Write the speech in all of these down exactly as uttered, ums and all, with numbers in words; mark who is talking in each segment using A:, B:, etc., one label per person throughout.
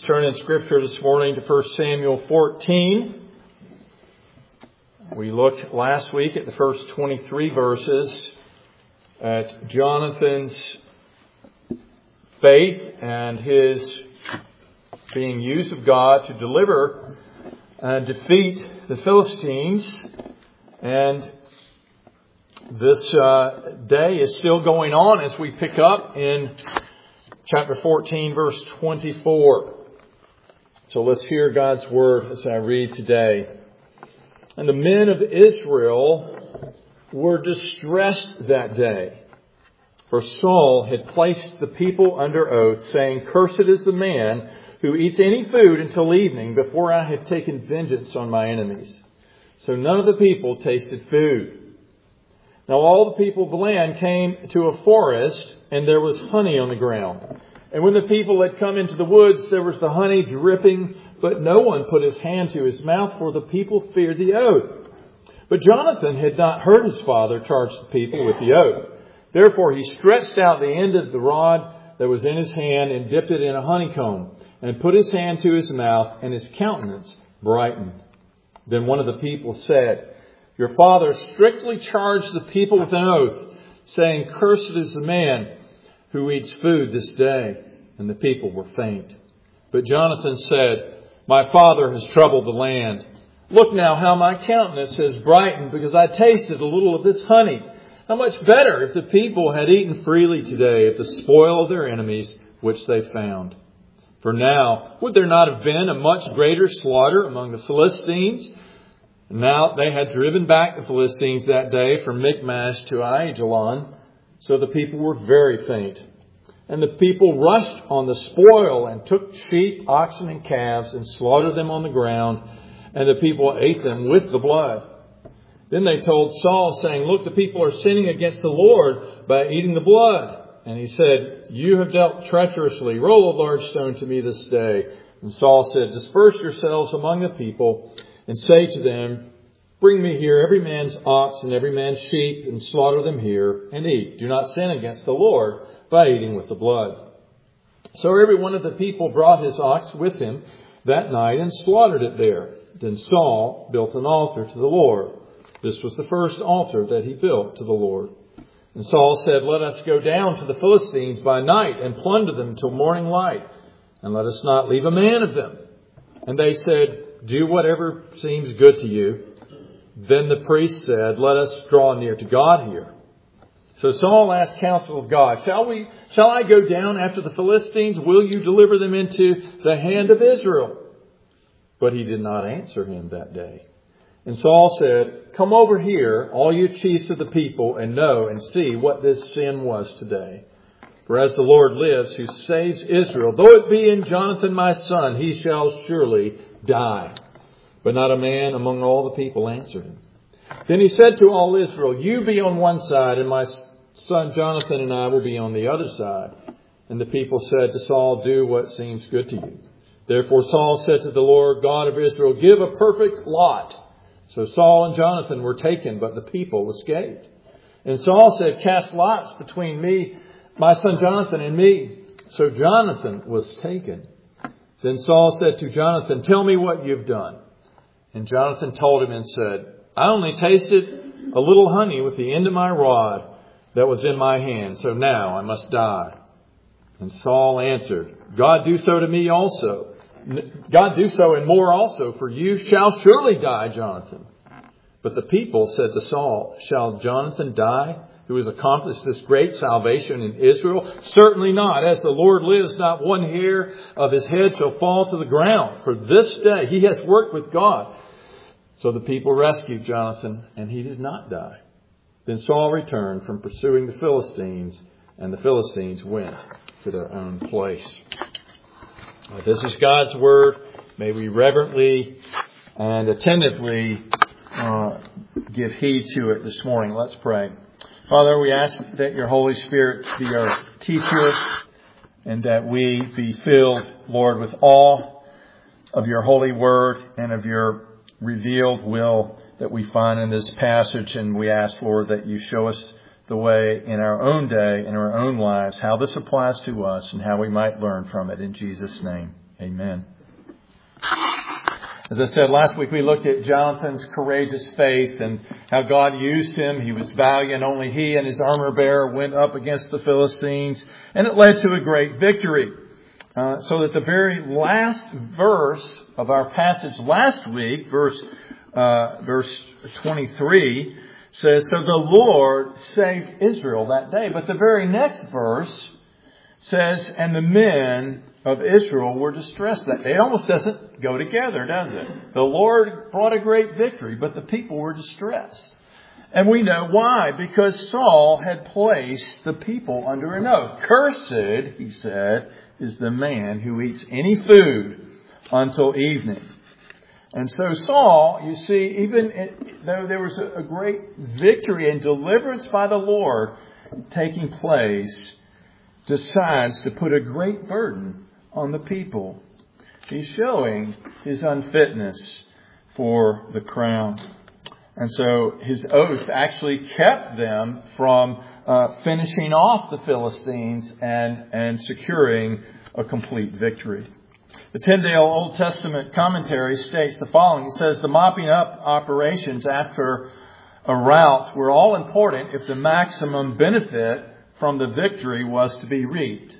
A: turn in Scripture this morning to First Samuel fourteen. We looked last week at the first twenty-three verses at Jonathan's faith and his being used of God to deliver and defeat the Philistines. And this uh, day is still going on as we pick up in chapter fourteen, verse twenty-four. So let's hear God's word as I read today. And the men of Israel were distressed that day, for Saul had placed the people under oath, saying, "Cursed is the man who eats any food until evening, before I have taken vengeance on my enemies." So none of the people tasted food. Now all the people of the land came to a forest, and there was honey on the ground. And when the people had come into the woods, there was the honey dripping, but no one put his hand to his mouth, for the people feared the oath. But Jonathan had not heard his father charge the people with the oath. Therefore he stretched out the end of the rod that was in his hand, and dipped it in a honeycomb, and put his hand to his mouth, and his countenance brightened. Then one of the people said, "Your father strictly charged the people with an oath, saying, 'Cursed is the man who eats food this day.'" And the people were faint. But Jonathan said, "My father has troubled the land. Look now how my countenance has brightened, because I tasted a little of this honey. How much better if the people had eaten freely today of the spoil of their enemies, which they found. For now, would there not have been a much greater slaughter among the Philistines?" Now they had driven back the Philistines that day from Michmash to Aijalon. So the people were very faint. And the people rushed on the spoil and took sheep, oxen, and calves and slaughtered them on the ground. And the people ate them with the blood. Then they told Saul, saying, "Look, the people are sinning against the Lord by eating the blood." And he said, "You have dealt treacherously. Roll a large stone to me this day." And Saul said, "Disperse yourselves among the people, and say to them, 'Bring me here every man's ox and every man's sheep, and slaughter them here, and eat. Do not sin against the Lord by eating with the blood.' So every one of the people brought his ox with him that night, and slaughtered it there. Then Saul built an altar to the Lord. This was the first altar that he built to the Lord. And Saul said, "Let us go down to the Philistines by night, and plunder them till morning light, and let us not leave a man of them." And they said, "Do whatever seems good to you." Then the priest said, "Let us draw near to God here." So Saul asked counsel of God, Shall we? Shall I go down after the Philistines? Will you deliver them into the hand of Israel?" But he did not answer him that day. And Saul said, "Come over here, all you chiefs of the people, and know and see what this sin was today. For as the Lord lives, who saves Israel, though it be in Jonathan my son, he shall surely die." But not a man among all the people answered him. Then he said to all Israel, "You be on one side, and my son Jonathan and I will be on the other side." And the people said to Saul, "Do what seems good to you." Therefore Saul said to the Lord God of Israel, "Give a perfect lot." So Saul and Jonathan were taken, but the people escaped. And Saul said, "Cast lots between me, my son Jonathan, and me." So Jonathan was taken. Then Saul said to Jonathan, "Tell me what you've done." And Jonathan told him and said, "I only tasted a little honey with the end of my rod that was in my hand, so now I must die." And Saul answered, God do so to me also. God do so and more also, for you shall surely die, Jonathan." But the people said to Saul, "Shall Jonathan die, who has accomplished this great salvation in Israel? Certainly not. As the Lord lives, not one hair of his head shall fall to the ground. For this day he has worked with God." So the people rescued Jonathan, and he did not die. Then Saul returned from pursuing the Philistines, and the Philistines went to their own place. Uh, this is God's word. May we reverently and attentively uh, give heed to it this morning. Let's pray. Father, we ask that your Holy Spirit be our teacher, and that we be filled, Lord, with awe of your holy word and of your revealed will that we find in this passage. And we ask, Lord, that you show us the way in our own day, in our own lives, how this applies to us and how we might learn from it. In Jesus' name, Amen. As I said last week, we looked at Jonathan's courageous faith and how God used him. He was valiant. Only he and his armor bearer went up against the Philistines, and it led to a great victory. Uh, so that the very last verse of our passage last week, verse uh, verse twenty-three, says, "So the Lord saved Israel that day." But the very next verse says, "And the men of Israel were distressed that day." It almost doesn't go together, does it? The Lord brought a great victory, but the people were distressed. And we know why. Because Saul had placed the people under an oath. "Cursed," he said, "is the man who eats any food until evening." And so Saul, you see, even though there was a great victory and deliverance by the Lord taking place, decides to put a great burden on the people. He's showing his unfitness for the crown. And so his oath actually kept them from uh, finishing off the Philistines and, and securing a complete victory. The Tyndale Old Testament commentary states the following. It says, "The mopping up operations after a rout were all important if the maximum benefit from the victory was to be reaped.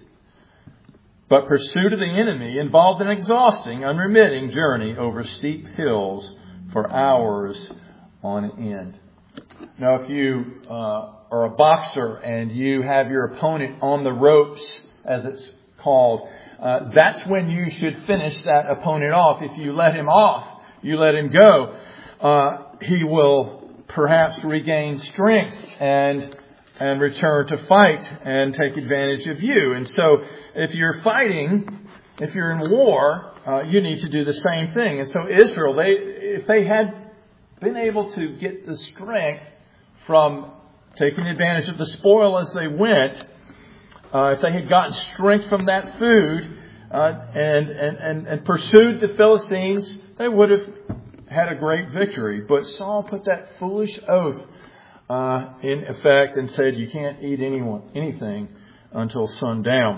A: But pursuit of the enemy involved an exhausting, unremitting journey over steep hills for hours on end." Now, if you uh, are a boxer and you have your opponent on the ropes, as it's called, uh, that's when you should finish that opponent off. If you let him off, you let him go, uh, he will perhaps regain strength and and return to fight and take advantage of you. And so if you're fighting, if you're in war, uh, you need to do the same thing. And so Israel, they if they had been able to get the strength from taking advantage of the spoil as they went, uh, if they had gotten strength from that food uh, and, and, and, and pursued the Philistines, they would have had a great victory. But Saul put that foolish oath Uh, in effect and said, "You can't eat anyone anything until sundown."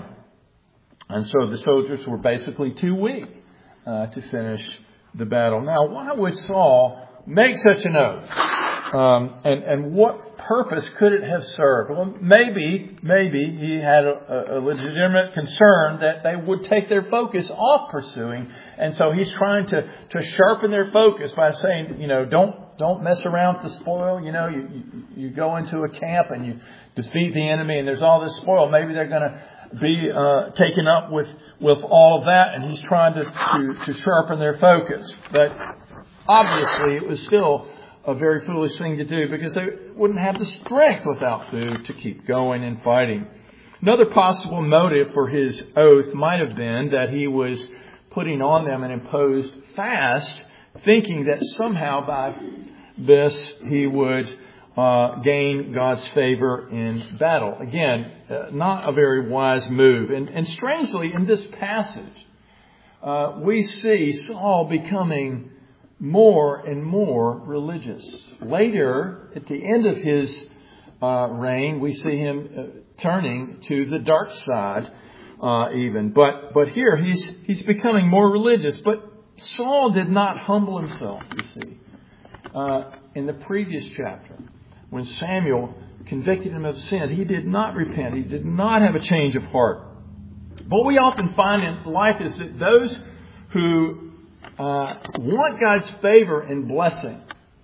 A: And so the soldiers were basically too weak uh, to finish the battle. Now, why would Saul make such an oath? Um, and, and what purpose could it have served? Well, maybe, maybe he had a, a legitimate concern that they would take their focus off pursuing. And so he's trying to, to sharpen their focus by saying, you know, don't Don't mess around with the spoil. You know, you, you, you go into a camp and you defeat the enemy and there's all this spoil. Maybe they're going to be uh, taken up with, with all of that. And he's trying to, to, to sharpen their focus. But obviously it was still a very foolish thing to do because they wouldn't have the strength without food to keep going and fighting. Another possible motive for his oath might have been that he was putting on them an imposed fast, thinking that somehow by this he would uh, gain God's favor in battle. Again, uh, not a very wise move. And, and strangely, in this passage, uh, we see Saul becoming more and more religious. Later, at the end of his uh, reign, we see him uh, turning to the dark side uh, even. But but here he's he's becoming more religious. But Saul did not humble himself, you see. Uh, in the previous chapter, when Samuel convicted him of sin, he did not repent. He did not have a change of heart. What we often find in life is that those who uh, want God's favor and blessing,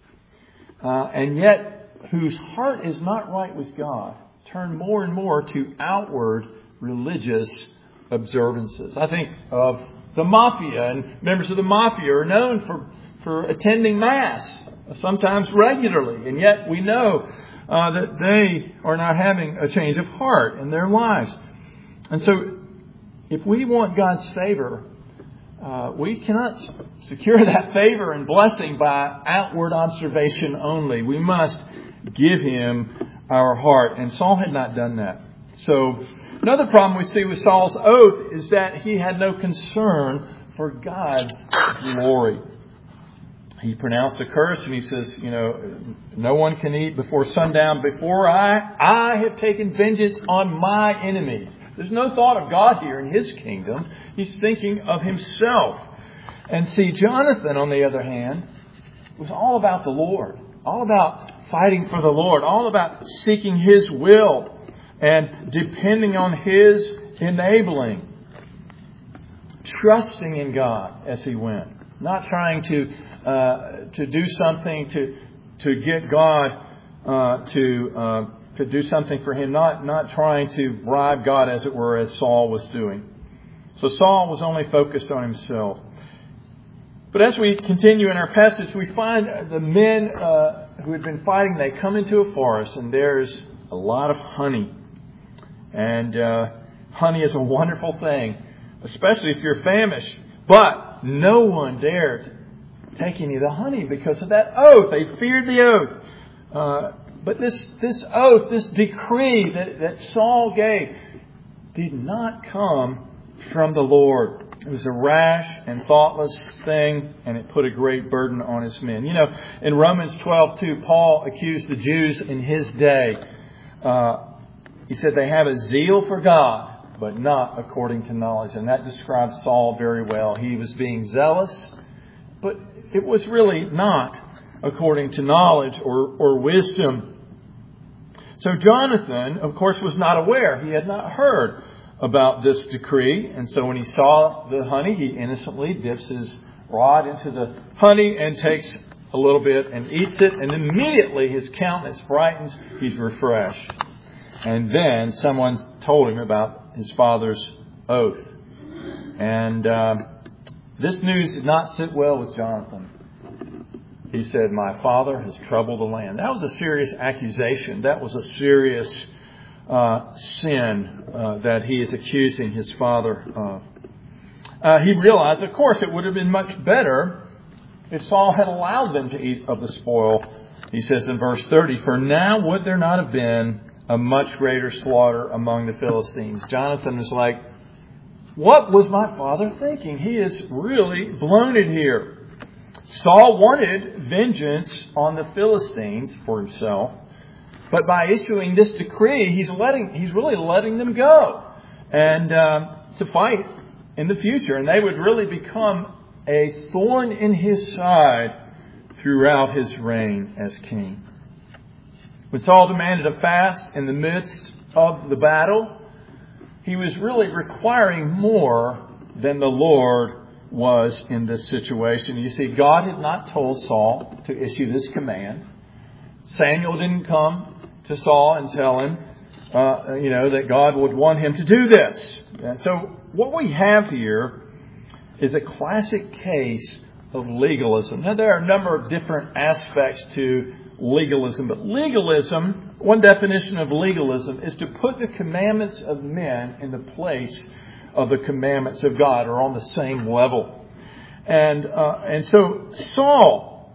A: uh, and yet whose heart is not right with God, turn more and more to outward religious observances. I think of the mafia, and members of the mafia are known for, for attending Mass, sometimes regularly. And yet we know uh, that they are not having a change of heart in their lives. And so if we want God's favor, uh, we cannot secure that favor and blessing by outward observation only. We must give Him our heart. And Saul had not done that. So another problem we see with Saul's oath is that he had no concern for God's glory. he pronounced a curse, and he says, you know, no one can eat before sundown before I, I have taken vengeance on my enemies. There's no thought of God here in his kingdom. He's thinking of himself. And see, Jonathan, on the other hand, was all about the Lord, all about fighting for the Lord, all about seeking his will and depending on his enabling, trusting in God as he went, not trying to uh, to do something to to get God uh, to uh, to do something for him, not not trying to bribe God, as it were, as Saul was doing. So Saul was only focused on himself. But as we continue in our passage, we find the men uh, who had been fighting, they come into a forest, and there's a lot of honey. And uh, honey is a wonderful thing, especially if you're famished. But no one dared take any of the honey because of that oath. They feared the oath. Uh, but this, this oath, this decree that, that Saul gave, did not come from the Lord. It was a rash and thoughtless thing, and it put a great burden on his men. You know, in Romans twelve two, Paul accused the Jews in his day. Uh, he said they have a zeal for God, but not according to knowledge. And that describes Saul very well. He was being zealous, but it was really not according to knowledge or, or wisdom. So Jonathan, of course, was not aware. He had not heard about this decree. And so when he saw the honey, he innocently dips his rod into the honey and takes a little bit and eats it. And immediately his countenance brightens. He's refreshed. And then someone told him about his father's oath. And uh, this news did not sit well with Jonathan. He said, "My father has troubled the land." That was a serious accusation. That was a serious uh, sin uh, that he is accusing his father of. Uh, he realized, of course, it would have been much better if Saul had allowed them to eat of the spoil. He says in verse thirty, "For now would there not have been a much greater slaughter among the Philistines?" Jonathan was like, what was my father thinking? He is really blown it here. Saul wanted vengeance on the Philistines for himself, but by issuing this decree, he's letting he's really letting them go and um, to fight in the future, and they would really become a thorn in his side throughout his reign as king. When Saul demanded a fast in the midst of the battle, he was really requiring more than the Lord was in this situation. You see, God had not told Saul to issue this command. Samuel didn't come to Saul and tell him, uh, you know, that God would want him to do this. And so what we have here is a classic case of legalism. Now, there are a number of different aspects to legalism, but legalism, one definition of legalism is to put the commandments of men in the place of the commandments of God, or on the same level. And uh, and so Saul,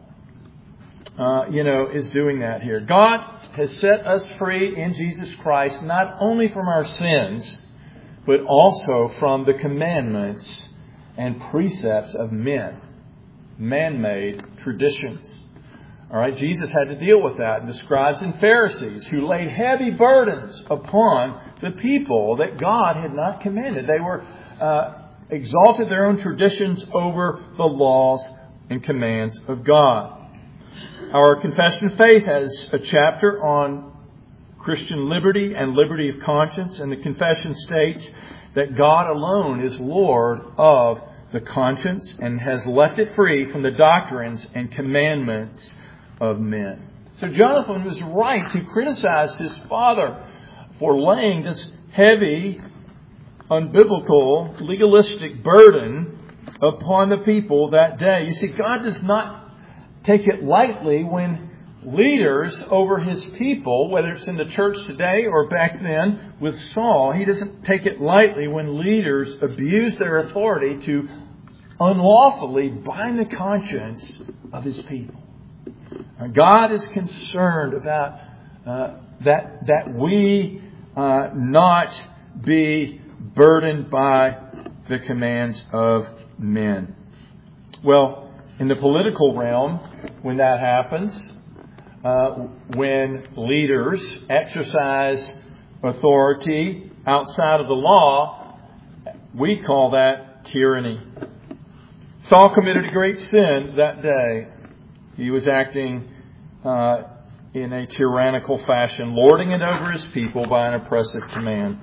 A: uh, you know, is doing that here. God has set us free in Jesus Christ, not only from our sins, but also from the commandments and precepts of men, man-made traditions. All right, Jesus had to deal with that. The scribes and Pharisees who laid heavy burdens upon the people that God had not commanded. They were uh, exalted their own traditions over the laws and commands of God. Our Confession of Faith has a chapter on Christian liberty and liberty of conscience, and the confession states that God alone is Lord of the conscience and has left it free from the doctrines and commandments of men. So Jonathan was right to criticize his father for laying this heavy, unbiblical, legalistic burden upon the people that day. You see, God does not take it lightly when leaders over his people, whether it's in the church today or back then with Saul, he doesn't take it lightly when leaders abuse their authority to unlawfully bind the conscience of his people. God is concerned about uh, that that we uh, not be burdened by the commands of men. Well, In the political realm, when that happens, uh, when leaders exercise authority outside of the law, we call that tyranny. Saul committed a great sin that day. He was acting uh, in a tyrannical fashion, lording it over his people by an oppressive command.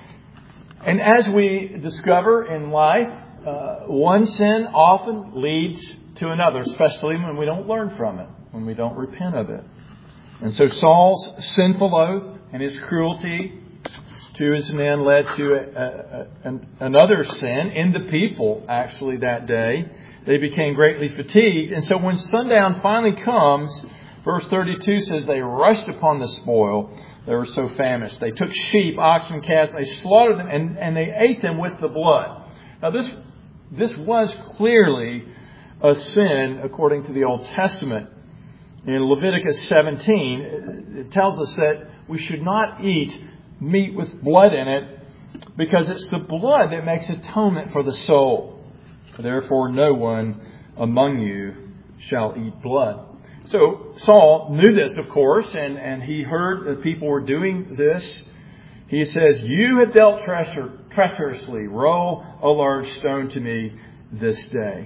A: And as we discover in life, uh, one sin often leads to another, especially when we don't learn from it, when we don't repent of it. And so Saul's sinful oath and his cruelty to his men led to a, a, a, another sin in the people, actually, that day. They became greatly fatigued. And so when sundown finally comes, verse thirty-two says they rushed upon the spoil. They were so famished. They took sheep, oxen, calves, they slaughtered them, and, and they ate them with the blood. Now this, this was clearly a sin according to the Old Testament. In Leviticus seventeen, it tells us that we should not eat meat with blood in it because it's the blood that makes atonement for the soul. Therefore, no one among you shall eat blood. So Saul knew this, of course, and, and he heard that people were doing this. He says, "You have dealt treacher- treacherously. Roll a large stone to me this day."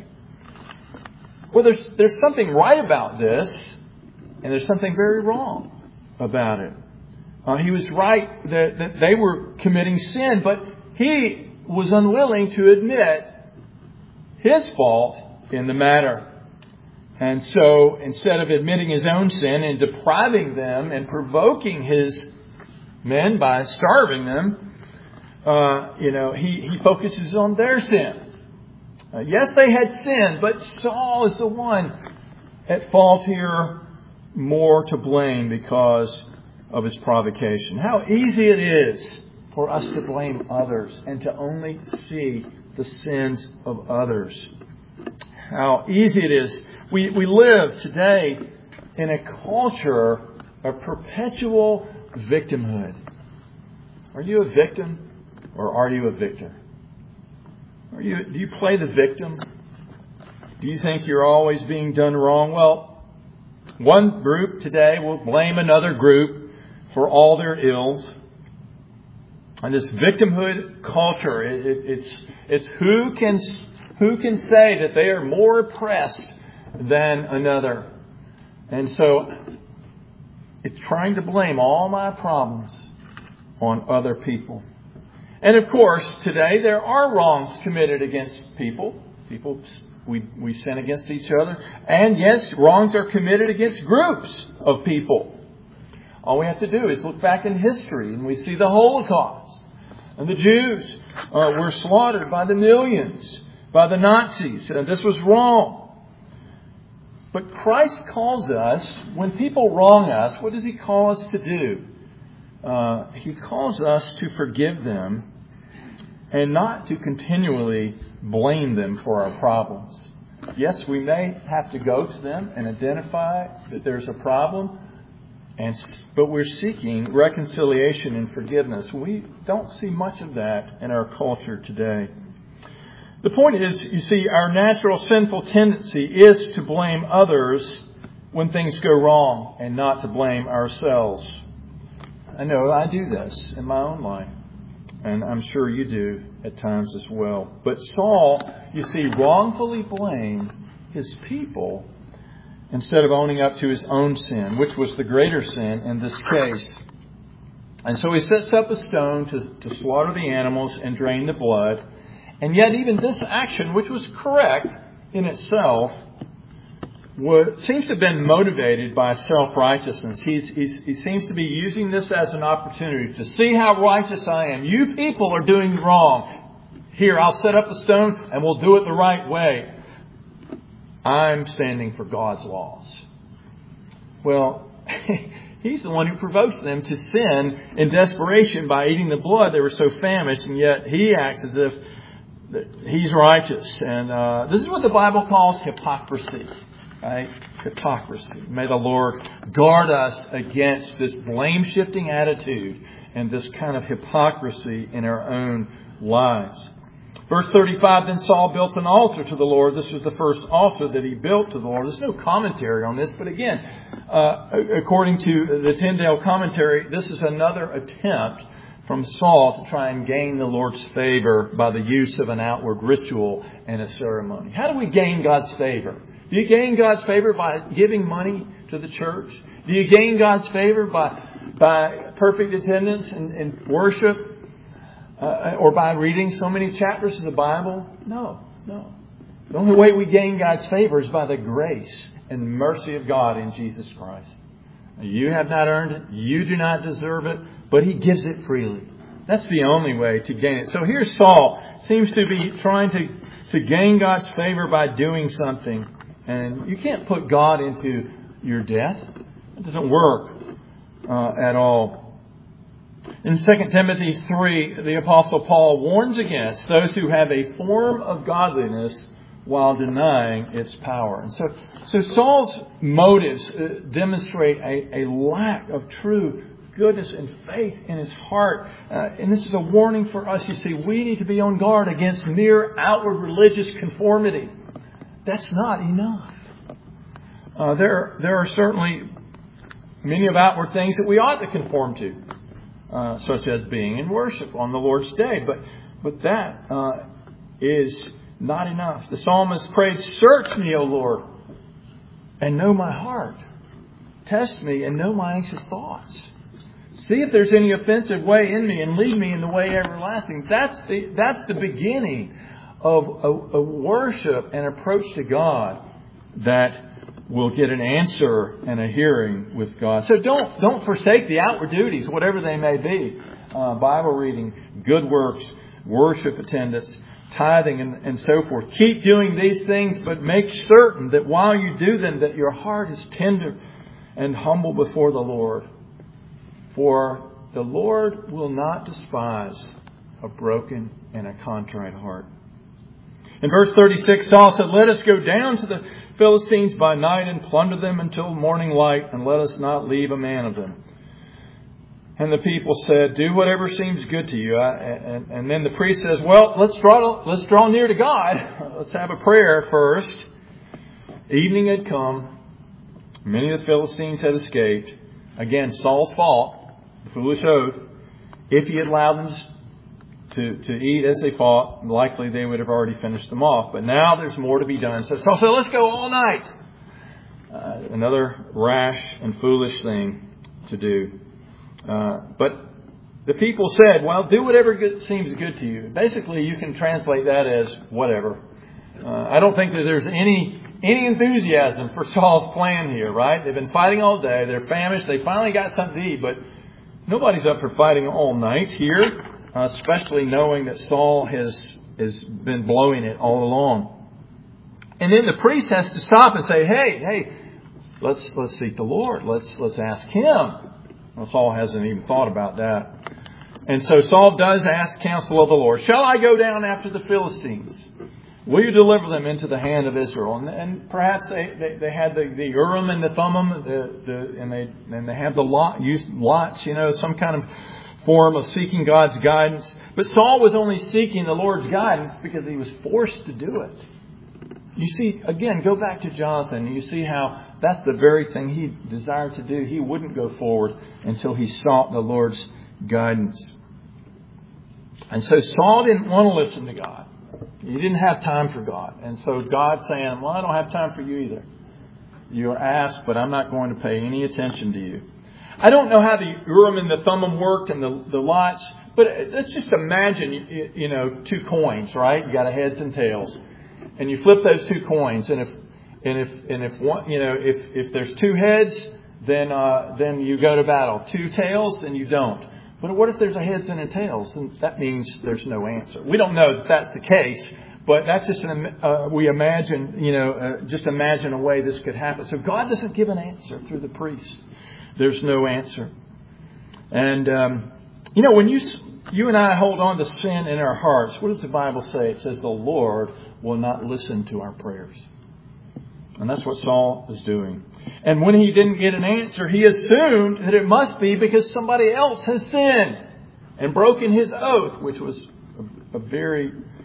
A: Well, there's, there's something right about this, and there's something very wrong about it. Uh, he was right that, that they were committing sin, but he was unwilling to admit his fault in the matter. And so instead of admitting his own sin and depriving them and provoking his men by starving them, uh, you know, he, he focuses on their sin. Uh, yes, they had sinned, but Saul is the one at fault here, more to blame because of his provocation. How easy it is for us to blame others and to only see the sins of others. How easy it is. We, we live today in a culture of perpetual victimhood. Are you a victim or are you a victor? Are you, do you play the victim? Do you think you're always being done wrong? Well, one group today will blame another group for all their ills. And this victimhood culture, it, it, it's it's who can who can say that they are more oppressed than another. And so it's trying to blame all my problems on other people. And of course, today there are wrongs committed against people. People, we, we sin against each other. And yes, wrongs are committed against groups of people. All we have to do is look back in history and we see the Holocaust. And the Jews uh, were slaughtered by the millions, by the Nazis. And this was wrong. But Christ calls us, when people wrong us, what does He call us to do? Uh, he calls us to forgive them and not to continually blame them for our problems. Yes, we may have to go to them and identify that there's a problem, and but we're seeking reconciliation and forgiveness. We don't see much of that in our culture today. The point is, you see, our natural sinful tendency is to blame others when things go wrong and not to blame ourselves. I know I do this in my own life, and I'm sure you do at times as well. But Saul, you see, wrongfully blamed his people instead of owning up to his own sin, which was the greater sin in this case. And so he sets up a stone to, to slaughter the animals and drain the blood. And yet even this action, which was correct in itself, was, seems to have been motivated by self-righteousness. He's, he's, he seems to be using this as an opportunity to see how righteous I am. You people are doing wrong. Here, I'll set up a stone and we'll do it the right way. I'm standing for God's laws. Well, he's the one who provokes them to sin in desperation by eating the blood. They were so famished, and yet he acts as if he's righteous. And uh, this is what the Bible calls hypocrisy. Right? Hypocrisy. May the Lord guard us against this blame-shifting attitude and this kind of hypocrisy in our own lives. Verse thirty-five, then Saul built an altar to the Lord. This was the first altar that he built to the Lord. There's no commentary on this, but again, uh, according to the Tyndale commentary, this is another attempt from Saul to try and gain the Lord's favor by the use of an outward ritual and a ceremony. How do we gain God's favor? Do you gain God's favor by giving money to the church? Do you gain God's favor by by perfect attendance and, and worship? Uh, or by reading so many chapters of the Bible? No, no. The only way we gain God's favor is by the grace and mercy of God in Jesus Christ. You have not earned it. You do not deserve it. But He gives it freely. That's the only way to gain it. So here Saul seems to be trying to, to gain God's favor by doing something. And you can't put God into your debt. It doesn't work uh, at all. In Second Timothy three, the Apostle Paul warns against those who have a form of godliness while denying its power. And so, so Saul's motives uh, demonstrate a, a lack of true goodness and faith in his heart. Uh, and this is a warning for us. You see, we need to be on guard against mere outward religious conformity. That's not enough. Uh, there, there are certainly many of outward things that we ought to conform to. Uh, such as being in worship on the Lord's day. But but that uh, is not enough. The psalmist prayed, "Search me, O Lord, and know my heart. Test me and know my anxious thoughts. See if there's any offensive way in me and lead me in the way everlasting." That's the, that's the beginning of a, a worship and approach to God that will get an answer and a hearing with God. So don't don't forsake the outward duties, whatever they may be. Uh, Bible reading, good works, worship attendance, tithing, and, and so forth. Keep doing these things, but make certain that while you do them, that your heart is tender and humble before the Lord. For the Lord will not despise a broken and a contrite heart. In verse thirty-six, Saul said, "Let us go down to the Philistines by night and plunder them until morning light, and let us not leave a man of them." And the people said, "Do whatever seems good to you." And, and then the priest says, "Well, let's draw let's draw near to God. Let's have a prayer first." Evening had come. Many of the Philistines had escaped. Again, Saul's fault, the foolish oath. If he had allowed them to, to eat as they fought, likely they would have already finished them off. But now there's more to be done. So Saul said, "Let's go all night." Uh, another rash and foolish thing to do. Uh, but the people said, "Well, do whatever good, seems good to you." Basically, you can translate that as whatever. Uh, I don't think that there's any any enthusiasm for Saul's plan here, right? They've been fighting all day. They're famished. They finally got something to eat, but nobody's up for fighting all night here. Uh, especially knowing that Saul has has been blowing it all along. And then the priest has to stop and say, "Hey, hey, let's let's seek the Lord. Let's let's ask Him." Well, Saul hasn't even thought about that. And so Saul does ask counsel of the Lord. "Shall I go down after the Philistines? Will you deliver them into the hand of Israel?" And, and perhaps they, they, they had the, the Urim and the Thummim, the, the, and they and they have the lot, used lots, you know, some kind of form of seeking God's guidance. But Saul was only seeking the Lord's guidance because he was forced to do it. You see, again, go back to Jonathan. You see how that's the very thing he desired to do. He wouldn't go forward until he sought the Lord's guidance. And so Saul didn't want to listen to God. He didn't have time for God. And so God's saying, "Well, I don't have time for you either. You are asked, but I'm not going to pay any attention to you." I don't know how the Urim and the Thummim worked and the, the lots, but let's just imagine, you, you know, two coins, right? You got a heads and tails, and you flip those two coins, and if and if and if one, you know, if if there's two heads, then uh, then you go to battle. Two tails, then you don't. But what if there's a heads and a tails? And that means there's no answer. We don't know that that's the case, but that's just an uh, we imagine, you know, uh, just imagine a way this could happen. So God doesn't give an answer through the priest. There's no answer. And, um, you know, when you you and I hold on to sin in our hearts, what does the Bible say? It says the Lord will not listen to our prayers. And that's what Saul is doing. And when he didn't get an answer, he assumed that it must be because somebody else has sinned and broken his oath, which was a, a very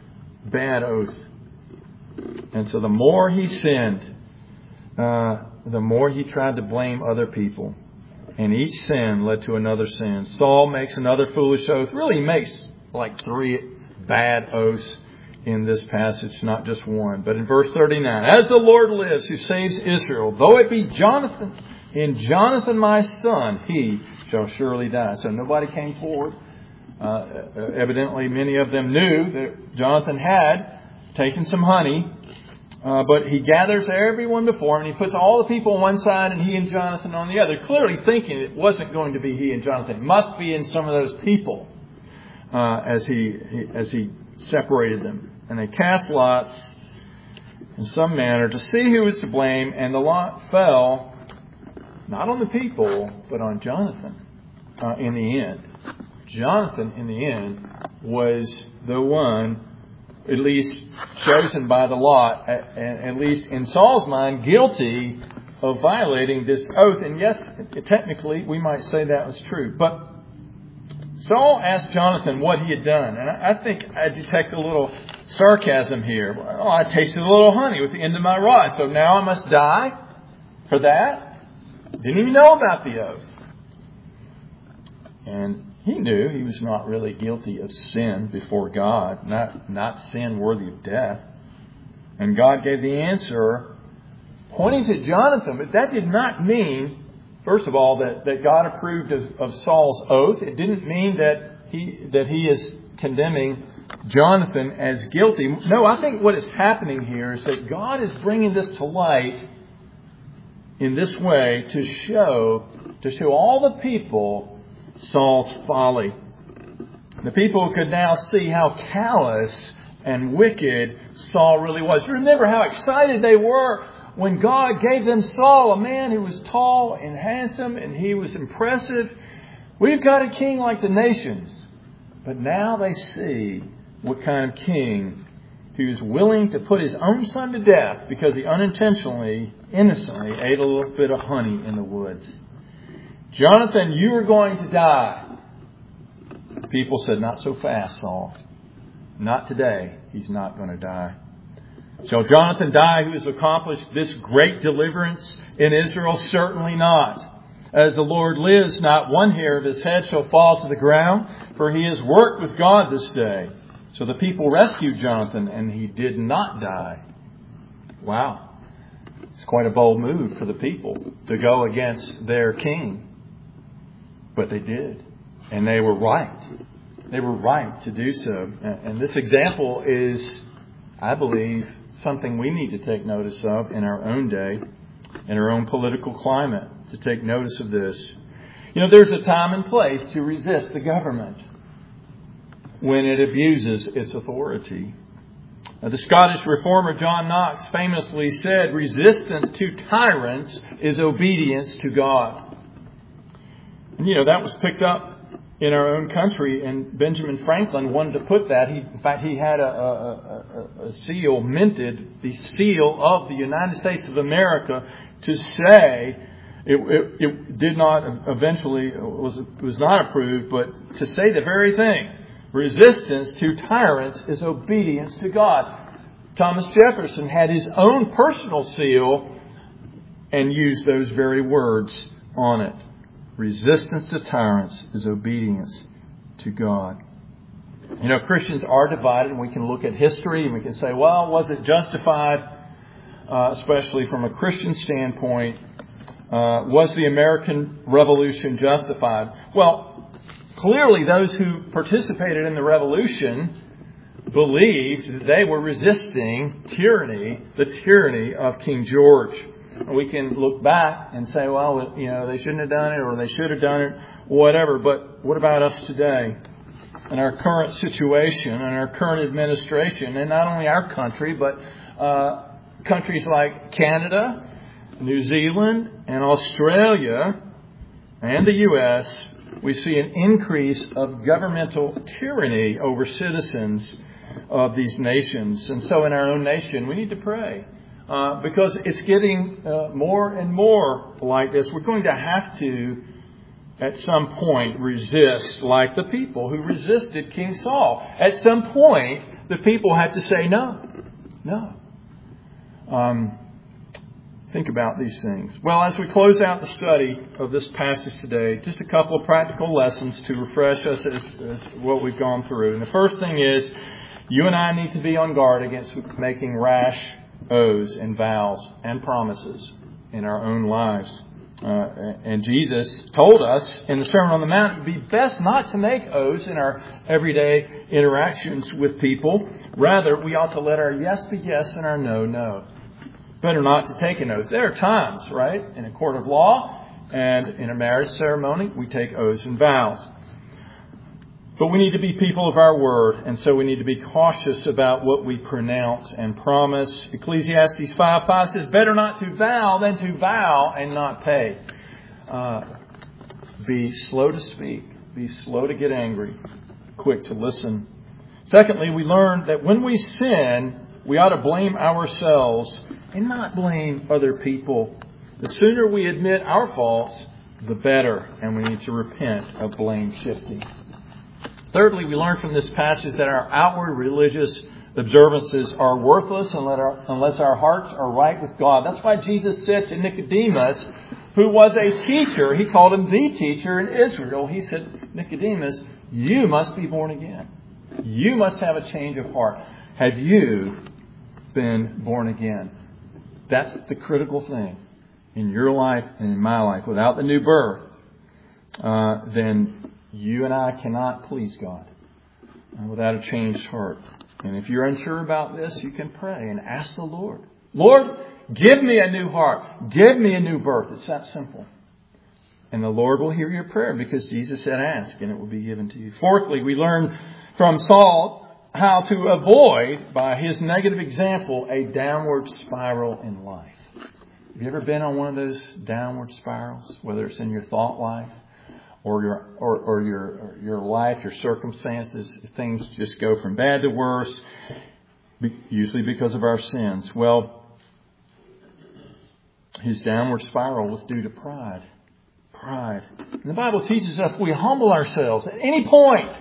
A: bad oath. And so the more he sinned, uh, the more he tried to blame other people. And each sin led to another sin. Saul makes another foolish oath. Really, he makes like three bad oaths in this passage, not just one. But in verse thirty-nine, as the Lord lives who saves Israel, though it be Jonathan, in Jonathan my son, he shall surely die. So nobody came forward. Uh, evidently, many of them knew that Jonathan had taken some honey. Uh, but he gathers everyone before him, and he puts all the people on one side and he and Jonathan on the other, clearly thinking it wasn't going to be he and Jonathan. It must be in some of those people uh, as he, he as he separated them. And they cast lots in some manner to see who was to blame, and the lot fell not on the people, but on Jonathan uh, in the end. Jonathan, in the end, was the one, at least chosen by the lot, at least in Saul's mind, guilty of violating this oath. And yes, technically, we might say that was true. But Saul asked Jonathan what he had done. And I think I detect a little sarcasm here. Oh, I tasted a little honey with the end of my rod, so now I must die for that? Didn't even know about the oath. And he knew he was not really guilty of sin before God, not, not sin worthy of death. And God gave the answer pointing to Jonathan. But that did not mean, first of all, that, that God approved of, of Saul's oath. It didn't mean that he that he is condemning Jonathan as guilty. No, I think what is happening here is that God is bringing this to light in this way to show, to show all the people Saul's folly. The people could now see how callous and wicked Saul really was. You remember how excited they were when God gave them Saul, a man who was tall and handsome and he was impressive. We've got a king like the nations. But now they see what kind of king who's willing to put his own son to death because he unintentionally, innocently ate a little bit of honey in the woods. Jonathan, you are going to die. People said, not so fast, Saul. Not today. He's not going to die. Shall Jonathan die who has accomplished this great deliverance in Israel? Certainly not. As the Lord lives, not one hair of his head shall fall to the ground, for he has worked with God this day. So the people rescued Jonathan, and he did not die. Wow. It's quite a bold move for the people to go against their king. But they did. And they were right. They were right to do so. And this example is, I believe, something we need to take notice of in our own day, in our own political climate, to take notice of this. You know, there's a time and place to resist the government when it abuses its authority. Now, the Scottish reformer John Knox famously said, resistance to tyrants is obedience to God. And, you know, that was picked up in our own country, and Benjamin Franklin wanted to put that. He, in fact, he had a, a, a, a seal minted, the seal of the United States of America, to say it, it, it did not eventually was was not approved, but to say the very thing: resistance to tyrants is obedience to God. Thomas Jefferson had his own personal seal and used those very words on it. Resistance to tyrants is obedience to God. You know, Christians are divided, and we can look at history and we can say, well, was it justified, uh, especially from a Christian standpoint? Uh, was the American Revolution justified? Well, clearly those who participated in the Revolution believed that they were resisting tyranny, the tyranny of King George. We can look back and say, well, you know, they shouldn't have done it, or they should have done it, whatever. But what about us today? In our current situation, and our current administration, and not only our country, but uh, countries like Canada, New Zealand, and Australia, and the U S, we see an increase of governmental tyranny over citizens of these nations. And so in our own nation, we need to pray. Uh, because it's getting uh, more and more like this. We're going to have to, at some point, resist like the people who resisted King Saul. At some point, the people had to say no. No. Um, think about these things. Well, as we close out the study of this passage today, just a couple of practical lessons to refresh us as, as what we've gone through. And the first thing is, you and I need to be on guard against making rash oaths and vows and promises in our own lives. Uh, and Jesus told us in the Sermon on the Mount, it would be best not to make oaths in our everyday interactions with people. Rather, we ought to let our yes be yes and our no, no. Better not to take an oath. There are times, right, in a court of law and in a marriage ceremony, we take oaths and vows. But we need to be people of our word, and so we need to be cautious about what we pronounce and promise. Ecclesiastes five five says, better not to vow than to vow and not pay. Uh, be slow to speak. Be slow to get angry. Quick to listen. Secondly, we learn that when we sin, we ought to blame ourselves and not blame other people. The sooner we admit our faults, the better, and we need to repent of blame shifting. Thirdly, we learn from this passage that our outward religious observances are worthless unless our hearts are right with God. That's why Jesus said to Nicodemus, who was a teacher, he called him the teacher in Israel. He said, Nicodemus, you must be born again. You must have a change of heart. Have you been born again? That's the critical thing in your life and in my life. Without the new birth, uh, then you and I cannot please God uh, without a changed heart. And if you're unsure about this, you can pray and ask the Lord. Lord, give me a new heart. Give me a new birth. It's that simple. And the Lord will hear your prayer because Jesus said ask and it will be given to you. Fourthly, we learn from Saul how to avoid, by his negative example, a downward spiral in life. Have you ever been on one of those downward spirals, whether it's in your thought life or your or, or your or your life, your circumstances? Things just go from bad to worse, usually because of our sins. Well, his downward spiral was due to pride. Pride. And the Bible teaches us if we humble ourselves at any point,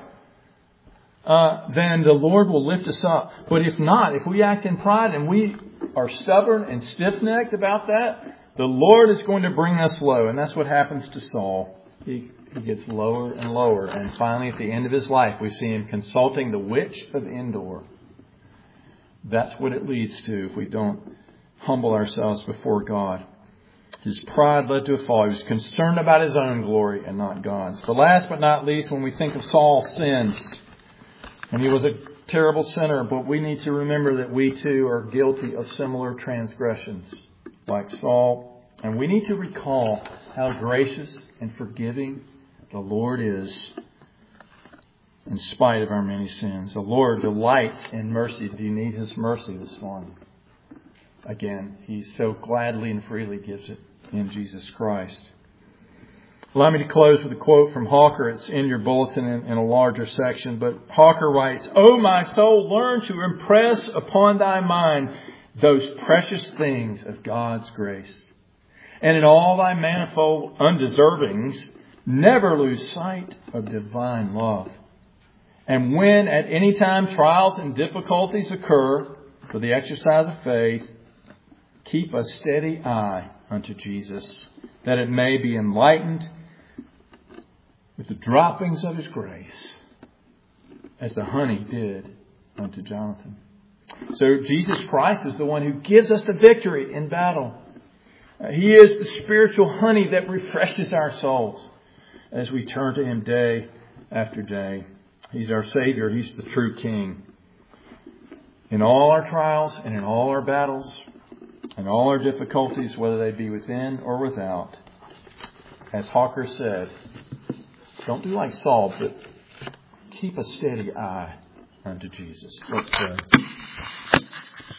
A: Uh, then the Lord will lift us up. But if not, if we act in pride and we are stubborn and stiff-necked about that, the Lord is going to bring us low. And that's what happens to Saul. He, he gets lower and lower. And finally, at the end of his life, we see him consulting the witch of Endor. That's what it leads to if we don't humble ourselves before God. His pride led to a fall. He was concerned about his own glory and not God's. But last but not least, when we think of Saul's sins, and he was a terrible sinner, but we need to remember that we too are guilty of similar transgressions like Saul. And we need to recall how gracious and forgiving the Lord is in spite of our many sins. The Lord delights in mercy. Do you need His mercy this morning? Again, He so gladly and freely gives it in Jesus Christ. Allow me to close with a quote from Hawker. It's in your bulletin in, in a larger section. But Hawker writes, "O my soul, learn to impress upon thy mind those precious things of God's grace. And in all thy manifold undeservings, never lose sight of divine love. And when at any time trials and difficulties occur for the exercise of faith, keep a steady eye unto Jesus, that it may be enlightened with the droppings of His grace, as the honey did unto Jonathan." So Jesus Christ is the one who gives us the victory in battle. Uh, he is the spiritual honey that refreshes our souls as we turn to Him day after day. He's our Savior. He's the true King. In all our trials and in all our battles and all our difficulties, whether they be within or without, as Hawker said, don't do like Saul, but keep a steady eye unto Jesus. Let's pray.